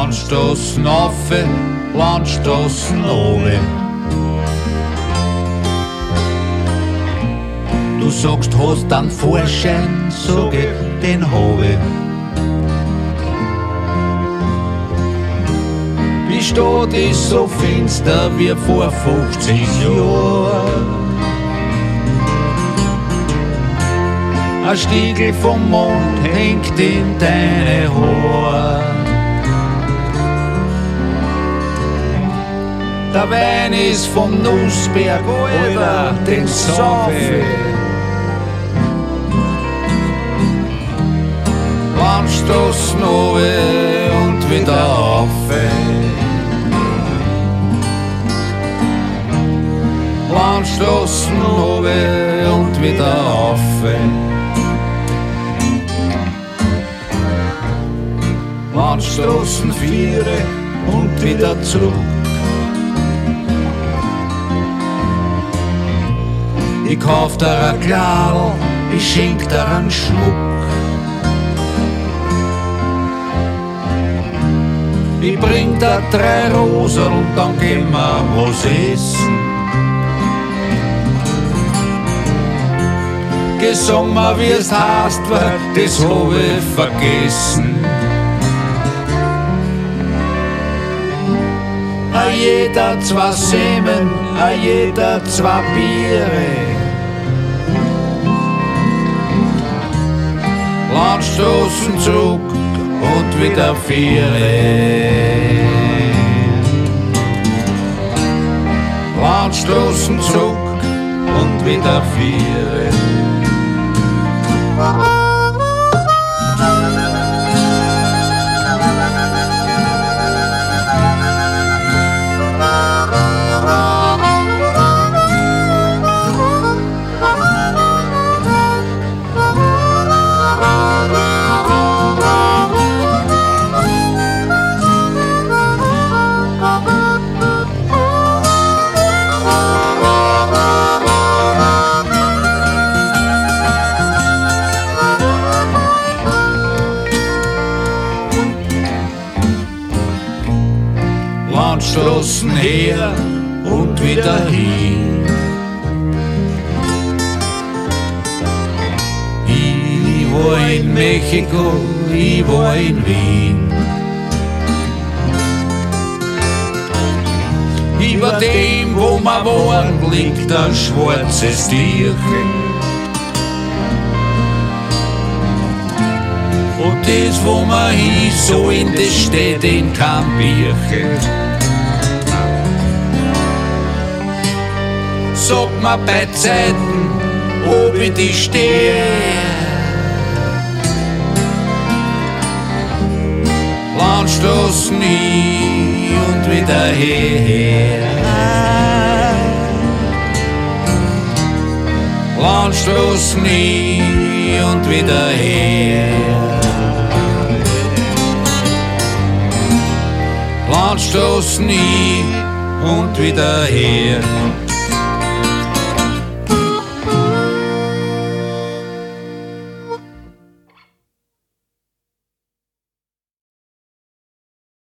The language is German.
Landstrassen rauf, Landstrassen runter. Du sagst, hast einen Vorschein, sag ich, den hab ich. Die Stadt ist so finster wie vor 50 Jahren. Ein Stiegel vom Mond hängt in deine Haare. Der Wein ist vom Nussberg, Alter, den sauf ich. Landstraßen runter und wieder rauf. Landstraßen runter und wieder rauf. Landstraßen 4 und wieder zurück. Ich kauf dir ein Gladl, ich schenk dir einen Schmuck. Ich bring dir 3 Rosen und dann gehen wir was essen. Gesungen wie es heißt, weil das hab ich vergessen. A jeder 2 Semen, a jeder 2 Biere. Landstraßen zurück und wieder 4. Landstraßen zurück und wieder 4. Landstraßen her und wieder hin. Ich war in Mexiko, ich war in Wien. Über dem, wo wir waren, liegt ein schwarzes Tierchen. Und das, wo wir hin sollen, das steht in keinem Bierchen. Sag mir bei Zeiten, ob ich die stehe. Landstraßen hin und wieder her. Landstraßen hin und wieder her. Landstraßen hin und wieder her.